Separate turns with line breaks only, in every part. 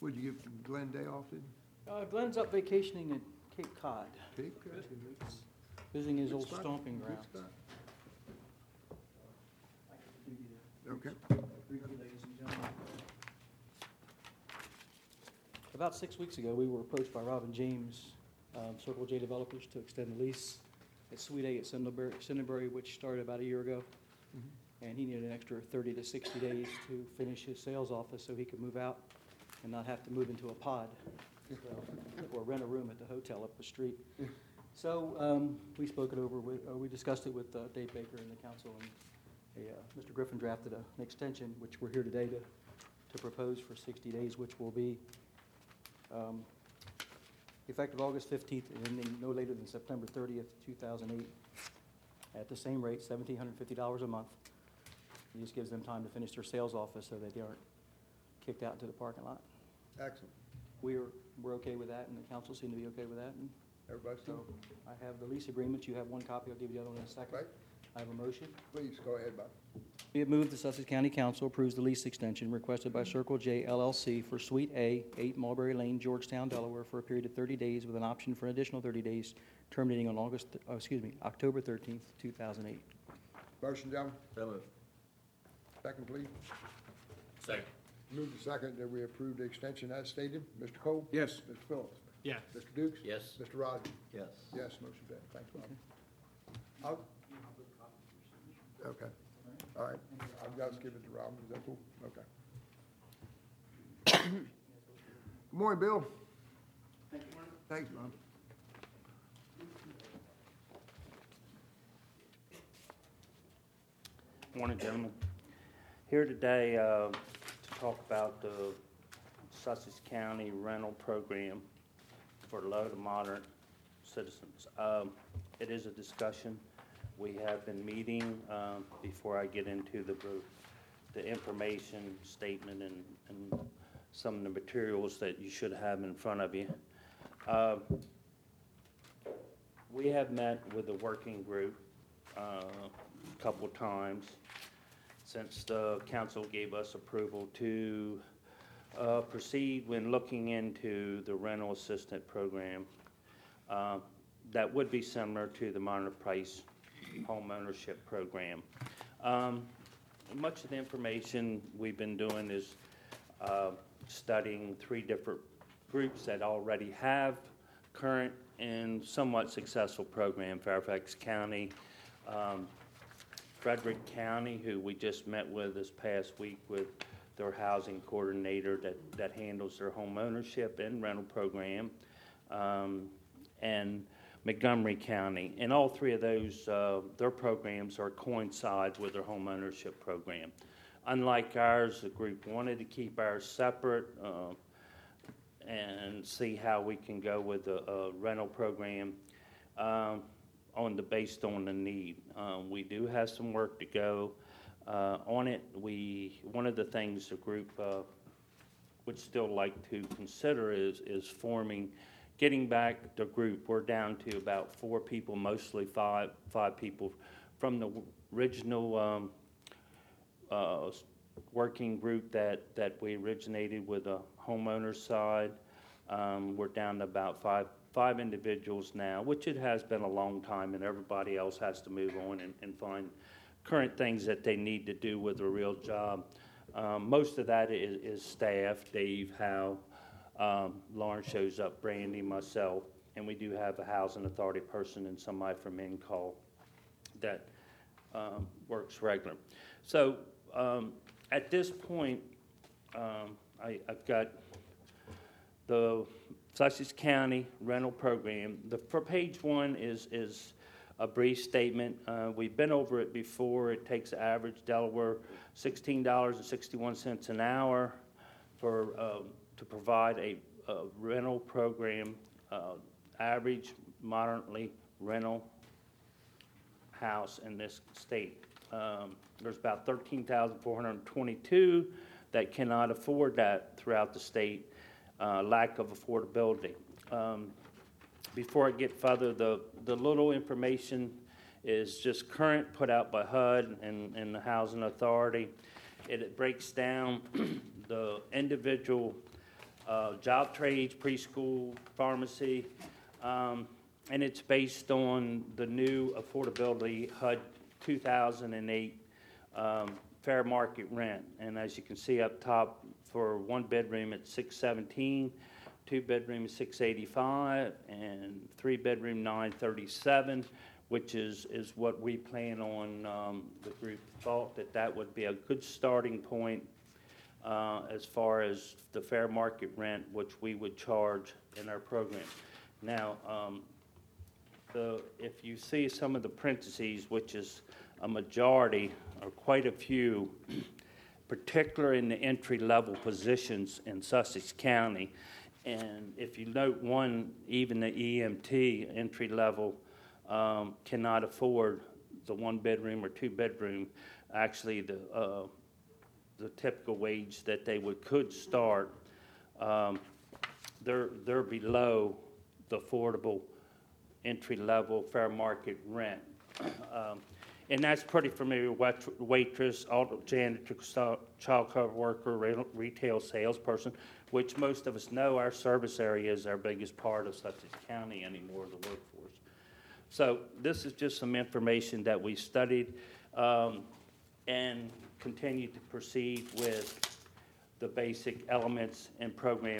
Would you give Glenn day off, didn't
Glenn's up vacationing at Cape Cod,
you? Cape Cod.
visiting his
Good
old
spot.
stomping
Good
grounds.
spot. Okay.
About 6 weeks ago, we were approached by Robin James, Circle J Developers, to extend the lease at Suite A at Cinderberry, which started about a year ago. And he needed an extra 30 to 60 days to finish his sales office so he could move out and not have to move into a pod or rent a room at the hotel up the street. So we spoke it over with, we discussed it with Dave Baker and the council, and Mr. Griffin drafted an extension, which we're here today to propose for 60 days, which will be effective August 15th and ending no later than September 30th, 2008, at the same rate, $1,750 a month. It just gives them time to finish their sales office so that they aren't kicked out into the parking lot.
Excellent.
We're okay with that, and the council seemed to be okay with that. And
Everybody's
so
still?
I have the lease agreements. You have one copy. I'll give you the other one in a second.
Right.
I have a motion.
Please, go ahead, Bob.
Be it moved the Sussex County Council approves the lease extension requested by Circle J LLC for Suite A, 8 Mulberry Lane, Georgetown, Delaware, for a period of 30 days with an option for an additional 30 days terminating on October 13th, 2008.
Motion, gentlemen.
So moved.
Second, please.
Second.
Move to second that we approve the extension as stated. Mr. Cole?
Yes.
Mr. Phillips?
Yes.
Mr. Dukes?
Yes.
Mr. Rogers?
Yes.
Yes, motion passed. Thanks, Bob. I'll- Okay. All right. I've got to give it to Robin. Is that cool? Okay. Good morning, Bill. Thanks, Bob.
Morning, gentlemen. Here today to talk about the Sussex County rental program for low to moderate citizens. It is a discussion. We have been meeting before I get into the information statement and some of the materials that you should have in front of you. We have met with the working group a couple times since the council gave us approval to proceed when looking into the rental assistant program that would be similar to the Moderate Price home ownership program. Much of the information we've been doing is studying 3 different groups that already have current and somewhat successful program. Fairfax County, Frederick County, who we just met with this past week with their housing coordinator that handles their home ownership and rental program, and Montgomery County. And all 3 of those, their programs are coincide with their home ownership program. Unlike ours, the group wanted to keep ours separate and see how we can go with the rental program based on the need. We do have some work to go on it. One of the things the group would still like to consider is getting back the group. We're down to about 4 people, mostly five people from the original working group that we originated with the homeowner side. We're down to about five individuals now, which it has been a long time, and everybody else has to move on and find current things that they need to do with a real job. Most of that is staff, Dave, Hal, Lauren shows up, Brandy, myself, and we do have a housing authority person and somebody from InCall that works regular. So at this point, I've got the Sussex County rental program. For page 1 is a brief statement. We've been over it before. It takes average Delaware $16.61 an hour to provide a rental program, average moderately rental house in this state. There's about 13,422 that cannot afford that throughout the state. Lack of affordability. Before I get further, the little information is just current put out by HUD and the Housing Authority. It breaks down the individual job trades, preschool, pharmacy, and it's based on the new affordability HUD 2008 fair market rent. And as you can see up top, for one bedroom it's $617, two bedroom $685, and three bedroom $937, which is what we plan on. The group thought that would be a good starting point as far as the fair market rent, which we would charge in our program. Now, if you see some of the parentheses, which is a majority or quite a few, particularly in the entry-level positions in Sussex County, and if you note one, even the EMT entry-level cannot afford the one-bedroom or two-bedroom. Actually, the typical wage that they could start, they're below the affordable entry-level fair market rent. And that's pretty familiar with waitress, auto janitor, child care worker, retail salesperson, which most of us know our service area is our biggest part of Sussex County anymore, the workforce. So this is just some information that we studied and continue to proceed with the basic elements and program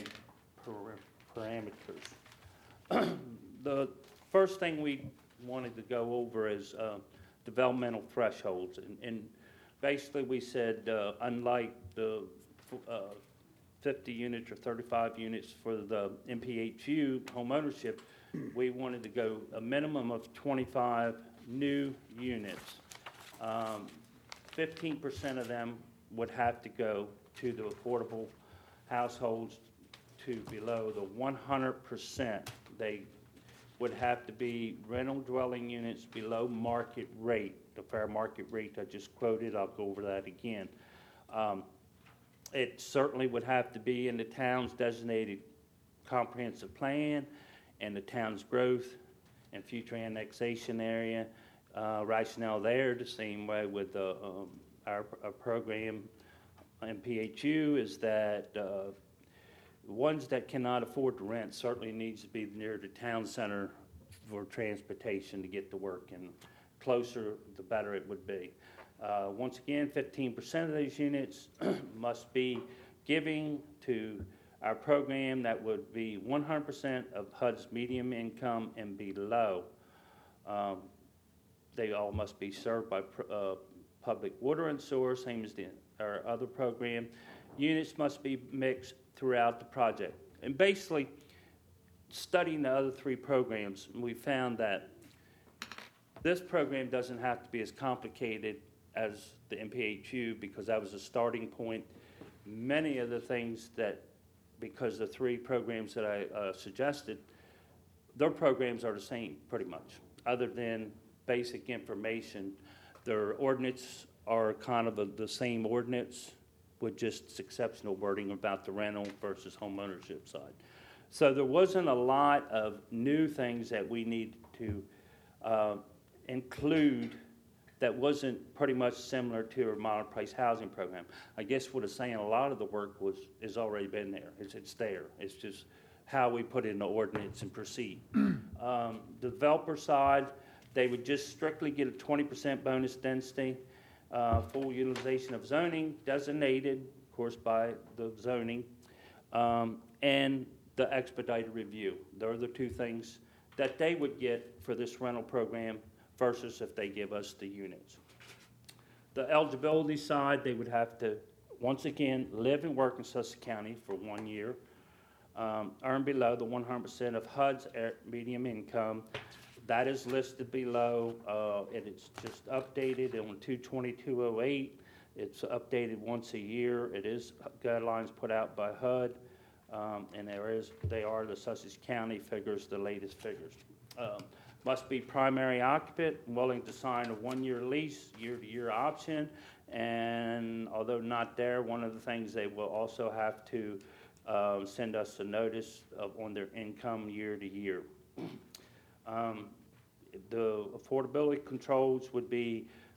parameters. The first thing we wanted to go over is developmental thresholds. And basically we said, unlike the 50 units or 35 units for the MPHU home ownership, we wanted to go a minimum of 25 new units. 15% of them would have to go to the affordable households to below the 100%. They would have to be rental dwelling units below market rate, the fair market rate I just quoted. I'll go over that again. It certainly would have to be in the town's designated comprehensive plan and the town's growth and future annexation area. Rationale there, the same way with our program MPHU, is that ones that cannot afford to rent certainly needs to be near the town center for transportation to get to work, and closer the better it would be. Once again, 15% of those units must be giving to our program that would be 100% of HUD's medium income and below. They all must be served by public water and sewer, same as our other program. Units must be mixed throughout the project. And basically, studying the other three programs, we found that this program doesn't have to be as complicated as the MPHU, because that was a starting point. Many of the things that, because the three programs that I suggested, their programs are the same pretty much, other than basic information. Their ordinance are kind of the same ordinance, with just exceptional wording about the rental versus home ownership side. So there wasn't a lot of new things that we need to include that wasn't pretty much similar to our model price housing program. I guess what it's saying, a lot of the work has already been there. It's there. It's just how we put it in the ordinance and proceed. The developer side, they would just strictly get a 20% bonus density. Full utilization of zoning, designated, of course, by the zoning, and the expedited review. Those are the two things that they would get for this rental program versus if they give us the units. The eligibility side, they would have to, once again, live and work in Sussex County for 1 year, earn below the 100% of HUD's medium income. That is listed below. It's just updated on 2/22/08. It's updated once a year. It is guidelines put out by HUD, and they are the Sussex County figures, the latest figures. Must be primary occupant, willing to sign a 1-year lease, year-to-year option, and although not there, one of the things they will also have to send us a notice on their income year to year. The affordability controls would be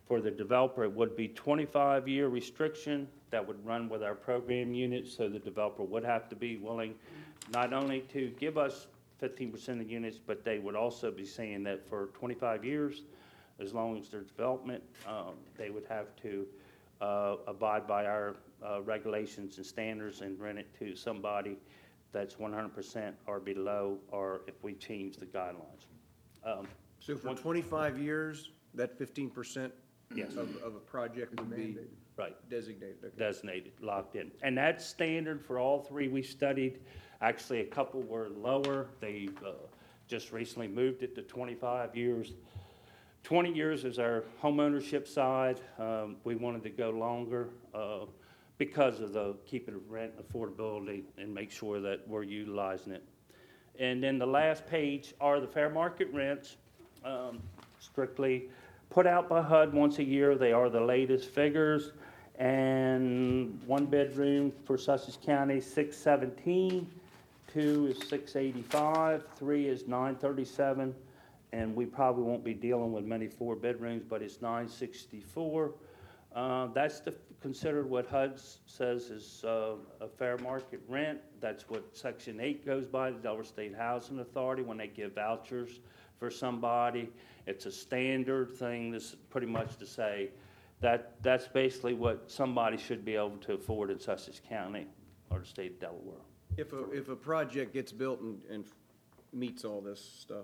For the developer, it would be 25-year restriction that would run with our program units, so the developer would have to be willing not only to give us 15% of units, but they would also be saying that for 25 years, as long as there's development, they would have to abide by our regulations and standards and rent it to somebody that's 100% or below, or if we change the guidelines.
So for 25 years, that 15%
Yes.
of a project would be
Right.
designated? Okay.
Designated, locked in. And that's standard for all three we studied. Actually, a couple were lower. They just recently moved it to 25 years. 20 years is our homeownership side. We wanted to go longer because of the keeping rent affordability and make sure that we're utilizing it. And then the last page are the fair market rents, strictly put out by HUD once a year. They are the latest figures. And one bedroom for Sussex County, $617. 2 is $685. 3 is $937. And we probably won't be dealing with many 4 bedrooms, but it's $964. That's considered what HUD says is a fair market rent. That's what Section 8 goes by, the Delaware State Housing Authority, when they give vouchers for somebody. It's a standard thing. This is pretty much to say that that's basically what somebody should be able to afford in Sussex County or the state of Delaware.
If a project gets built and meets all this stuff,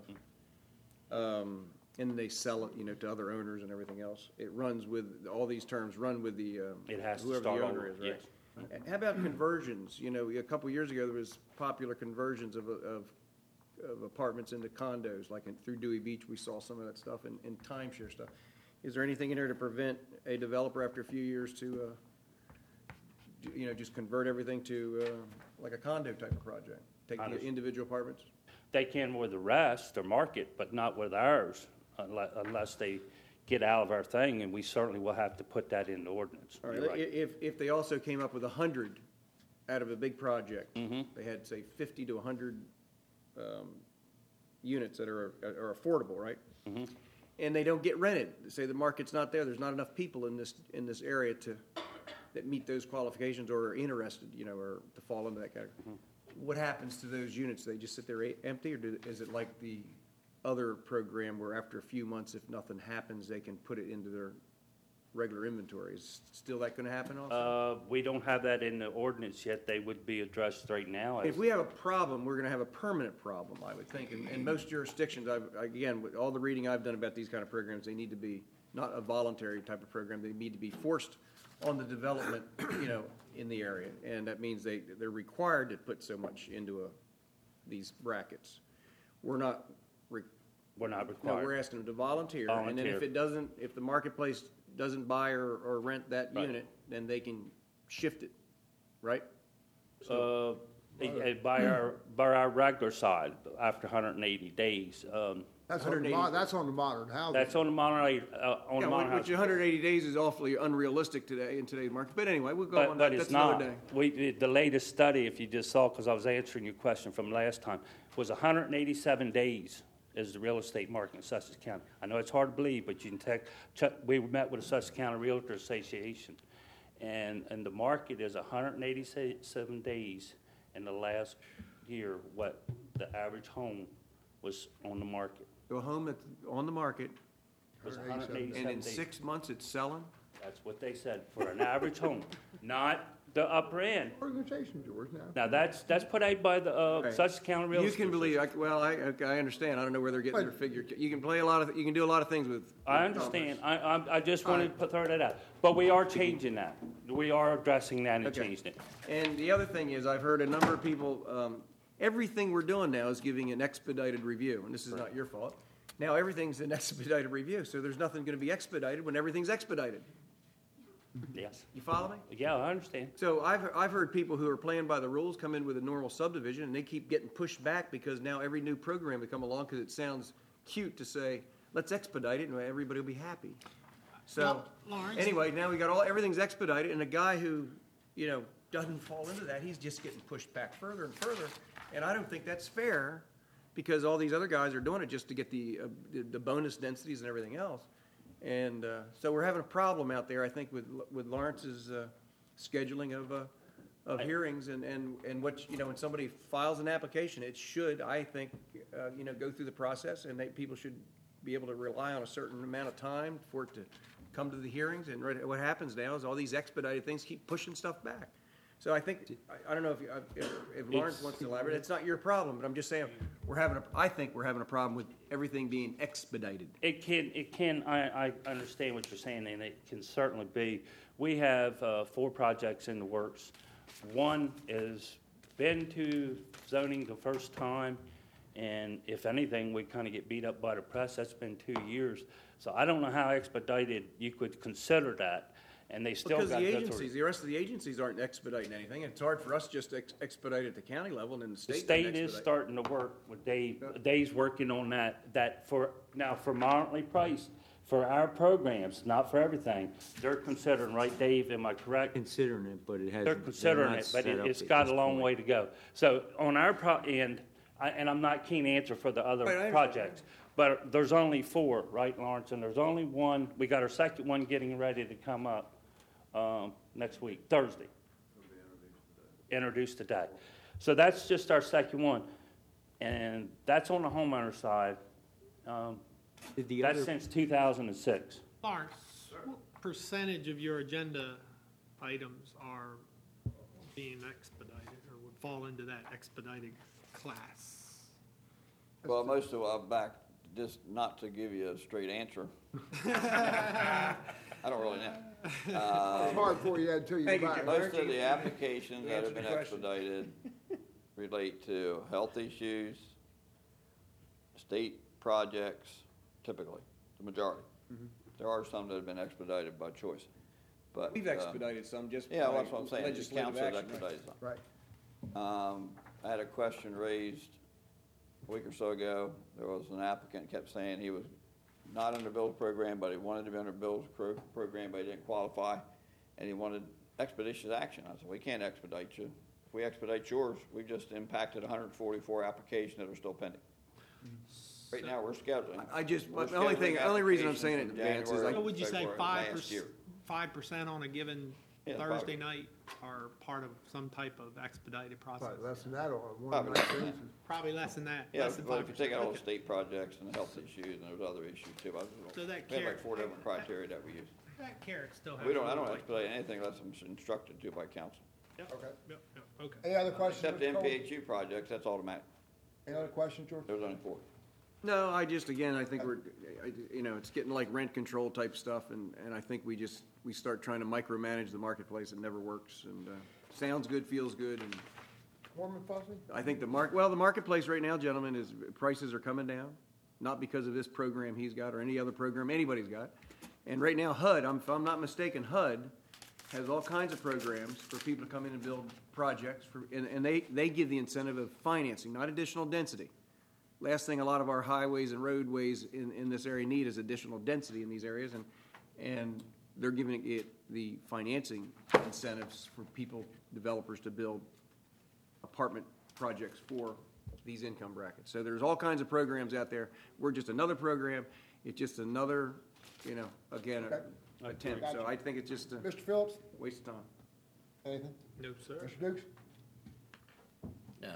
and they sell it, to other owners and everything else, it runs with, all these terms run with the,
It has to
whoever
start
the owner
over,
is, right?
yes.
How about conversions? A couple years ago, there was popular conversions of apartments into condos, like through Dewey Beach, we saw some of that stuff, and timeshare stuff. Is there anything in there to prevent a developer after a few years to, just convert everything to like a condo type of project? Take the individual apartments?
They can with the rest, or market, but not with ours, unless they get out of our thing, and we certainly will have to put that in the ordinance.
All
You're
right,
right.
if they also came up with 100 out of a big project,
Mm-hmm.
they had, say, 50 to 100 units that are affordable, right?
Mm-hmm.
And they don't get rented. Say the market's not there, there's not enough people in this area that meet those qualifications or are interested, or to fall into that category.
Mm-hmm.
What happens to those units? They just sit there empty, or is it like the other program where after a few months, if nothing happens, they can put it into their regular inventory? Is still that going to happen also?
We don't have that in the ordinance yet. They would be addressed right now.
If we have a problem, we're going to have a permanent problem, I would think. In most jurisdictions, again, with all the reading I've done about these kind of programs, they need to be not a voluntary type of program. They need to be forced on the development, in the area. And that means they're required to put so much into these brackets. We're not
We're not
No,
required.
we're asking them to volunteer. And then if the marketplace doesn't buy or rent that
Right.
unit, then they can shift it, right?
By our regular side, after 180 days.
That's on the
180.
that's on the modern housing.
That's on the Monterey,
Which 180 days is awfully unrealistic today in today's market. But anyway, we'll go on.
But
That's
it's
another
not.
day.
The latest study, if you just saw, because I was answering your question from last time, was 187 days is the real estate market in Sussex County. I know it's hard to believe, but you can we met with the Sussex County Realtor Association, and the market is 187 days in the last year what the average home was on the market.
So a home that's on the market,
Was
187
and in
days.
6 months it's selling?
That's what they said, for an average home, not the upper end.
Organization, George, now.
Now, that's put out by the
Right.
Sussex County Real
You
Estate.
can believe, I understand. I don't know where they're getting their figure. You can do a lot of things with.
I understand. I just wanted to throw that out. But we are changing that. We are addressing that and
Okay.
changing it.
And the other thing is, I've heard a number of people, everything we're doing now is giving an expedited review, and this is not your fault. Now, everything's an expedited review, so there's nothing going to be expedited when everything's expedited.
Yes.
You follow me?
Yeah, I understand.
So I've heard people who are playing by the rules come in with a normal subdivision, and they keep getting pushed back because now every new program will come along because it sounds cute to say, let's expedite it, and everybody will be happy. So,
Well, Lawrence-
anyway, now we got everything's expedited, and a guy who, doesn't fall into that, he's just getting pushed back further and further, and I don't think that's fair, because all these other guys are doing it just to get the bonus densities and everything else. And so we're having a problem out there, I think, with Lawrence's scheduling of hearings and what, when somebody files an application, it should, I think, go through the process, and people should be able to rely on a certain amount of time for it to come to the hearings. And what happens now is all these expedited things keep pushing stuff back. So I think, I don't know if Lawrence wants to elaborate. It's not your problem, but I'm just saying, I think we're having a problem with everything being expedited.
It can, I understand what you're saying, and it can certainly be. We have 4 projects in the works. One is been to zoning the first time, and if anything, we kind of get beat up by the press. That's been 2 years. So I don't know how expedited you could consider that, and they still got to go through.
Because the agencies, the rest of the agencies aren't expediting anything. It's hard for us just to expedite at the county level, and then the
The
state
state
doesn't
is
expedite.
starting to work with Dave. Dave's working on that for moderately priced for our programs, not for everything. They're considering, right, Dave, am I correct?
Considering it, but it hasn't.
They're considering
not
it, but
set up
it's
at
got
this
a long
point.
way to go. So on our end, and I'm not keen to answer for the
Right, I
other
understand.
projects, but there's only 4, right, Lawrence? And there's only one, we got our second one getting ready to come up next week, Thursday. Introduced today. So that's just our second one. And that's on the homeowner side.
Did the
That's
other,
since 2006.
Lawrence, what percentage of your agenda items are being expedited or would fall into that expedited class?
Well, most of I'm back, just not to give you a straight answer. I don't really know.
It's hard for you until you
Thank you,
buy
Jim.
it.
Most of the applications that have
Answer
been
the question.
expedited relate to health issues, state projects, typically, the majority. There are some that have been expedited by choice, but.
We've expedited some just
Yeah,
by
that's what I'm saying, the
legislative
council has
action, right?
expedited some.
Right.
I had a question raised a week or so ago. There was an applicant kept saying he was not under Bill's program, but he wanted to be under Bill's program, but he didn't qualify, and he wanted expeditious action. I said, we can't expedite you. If we expedite yours, we've just impacted 144 applications that are still pending. Right now, we're scheduling.
The
We're
only thing,
scheduling
the only reason I'm
applications
saying it in
from
advance is
January,
So would you say
February last year.
5% on a given
Yeah,
Thursday night are part of some type of expedited process?
Probably less than that on one
Probably
night
less than
basis.
Probably less than that,
Yeah,
less than 5%.
but if you take out all the
Okay.
state projects and the health issues, and there's other issues too.
So that
We have
carrot-
like 4 different criteria that we use.
That carrot still has.
I don't
like-
expedite anything unless I'm instructed to by council.
Yep,
Okay.
yep, yep, okay.
Any other questions?
Except the
Mr. Cole?
MPHU projects, that's automatic.
Any other questions, George?
There's only 4.
No, I think it's getting like rent control type stuff, and I think we start trying to micromanage the marketplace. It never works, and sounds good, feels good, and
Warm and fuzzy?
I think the marketplace right now, gentlemen, is prices are coming down, not because of this program he's got or any other program anybody's got. And right now, HUD, if I'm not mistaken, HUD has all kinds of programs for people to come in and build projects, and they give the incentive of financing, not additional density. Last thing a lot of our highways and roadways in this area need is additional density in these areas, and they're giving it the financing incentives for developers to build apartment projects for these income brackets. So there's all kinds of programs out there. We're just another program. It's just another, again, attempt.
Gotcha.
So I think it's just a
Mr. Phillips,
waste of time.
anything?
No, sir.
Mr. Dukes?
No.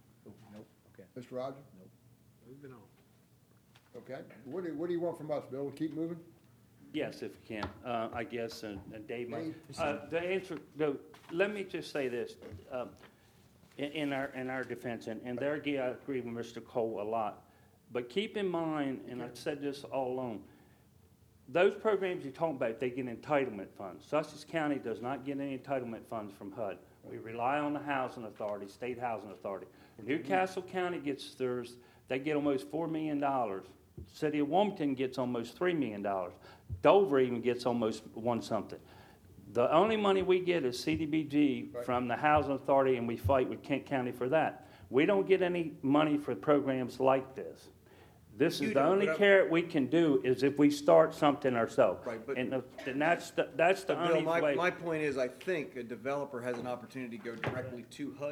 Mr. Rogers?
Moving on.
Okay. What do you want from us, Bill? Keep moving?
Yes, if you can, I guess, and Dave might.
Dave?
The answer, no, let me just say this, in our defense, and there again, I agree with Mr. Cole a lot, but keep in mind, and I've said this all along, those programs you're talking about, they get entitlement funds. Sussex County does not get any entitlement funds from HUD. We rely on the housing authority, state housing authority. Newcastle County gets theirs, they get almost $4 million. City of Wilmington gets almost $3 million. Dover even gets almost one something. The only money we get is CDBG from the housing authority, and we fight with Kent County for that. We don't get any money for programs like this. This
You
is the
don't,
only
but I-
carrot we can do is if we start something ourselves.
Right, but-
And that's the
But
only
Bill,
way.
my point is, I think a developer has an opportunity to go directly to HUD.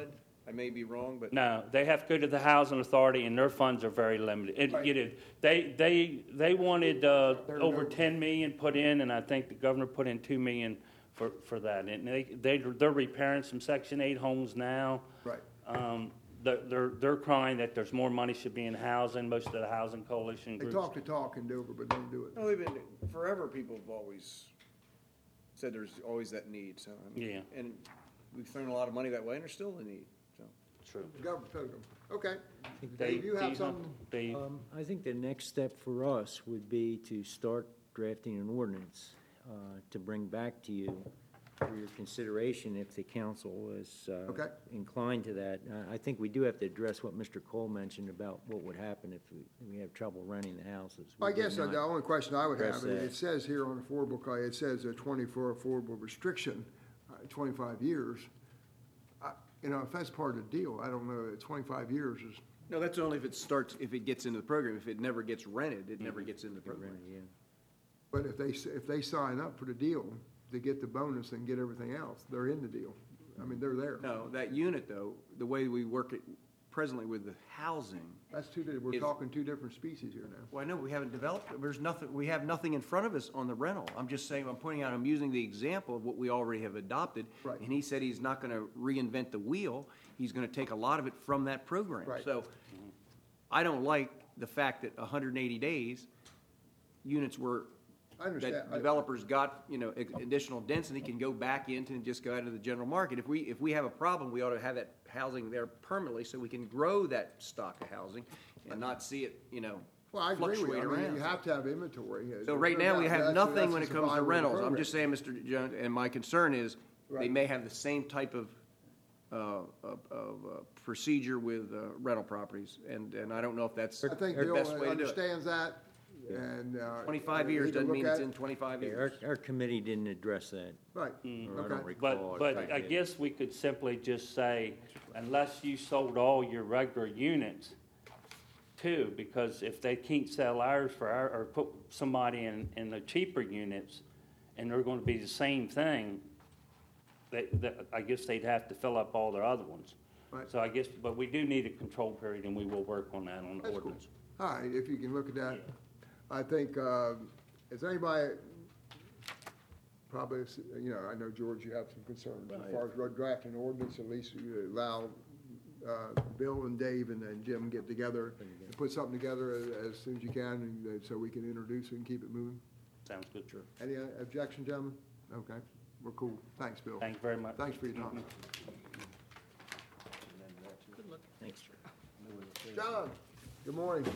I may be wrong, but.
No, they have to go to the housing authority, and their funds are very limited. You know, they wanted over 10 million put in, and I think the governor put in 2 million for that. And they're repairing some Section 8 homes now.
Right.
They're crying that there's more money should be in housing. Most of the housing coalition
They
groups.
talk the talk in Dover, but don't do it.
No, they've been, forever, people have always said there's always that need, so. I mean,
Yeah.
And we've thrown a lot of money that way, and there's still a need, so.
True.
The government told them. Okay.
They-
Dave, you have
they-
something?
they-
I think the next step for us would be to start drafting an ordinance to bring back to you for your consideration if the council is
Okay.
inclined to that. I think we do have to address what Mr. Cole mentioned about what would happen if we have trouble renting the houses.
I
We did
guess
not-
the only question I would have,
address that.
it says here on affordable, it says a 24 affordable restriction, 25 years. You know, if that's part of the deal, I don't know, 25 years is,
No, that's only if it starts, if it gets into the program. If it never gets rented, it never gets in the program.
Yeah.
but if they sign up for the deal to get the bonus and get everything else, they're in the deal. I mean, they're there.
No, that unit, though, the way we work it presently with the housing,
That's we're
Is-
talking two different species here now.
well, I know we haven't developed, there's nothing, we have nothing in front of us on the rental. I'm just saying, I'm pointing out, I'm using the example of what we already have adopted.
Right.
And he said he's not gonna reinvent the wheel, he's gonna take a lot of it from that program.
Right.
So, I don't like the fact that 180 days, units were,
I understand.
that developers got, you know, additional density can go back into and just go out into the general market. If we have a problem, we ought to have that housing there permanently so we can grow that stock of housing and not see it, you know,
Well, I agree with
fluctuate
you. I mean,
around.
you have to have inventory.
So right now, we have nothing when it comes to
survival of the
rentals. I'm
program.
just saying, Mr. Jones, and my concern is, they
Right.
may have the same type of procedure with rental properties, and I don't know if that's
I think
the
Bill
best way to do it.
understands that, and.
25
we
years
need to
doesn't
look
mean
at
it's
it.
in 25
Yeah,
years.
our committee didn't address that,
Right,
or I don't
okay.
recall.
But
if
I
they did.
guess we could simply just say, unless you sold all your regular units too, because if they can't sell ours or put somebody in the cheaper units, and they're gonna be the same thing, I guess they'd have to fill up all their other ones.
Right.
So I guess, but we do need a control period, and we will work on that on the
That's cool.
ordinance.
All right, if you can look at that. I think, is anybody, probably, you know, I know, George, you have some concerns as far as road drafting ordinance, at least you allow Bill and Dave and then Jim get together and put something together as soon as you can, and so we can introduce it and keep it moving.
Sounds good. Sure.
Any objection, gentlemen? Okay, we're cool. Thanks, Bill.
Thank you very much.
Thanks for your time.
Thanks, sir.
John, good morning.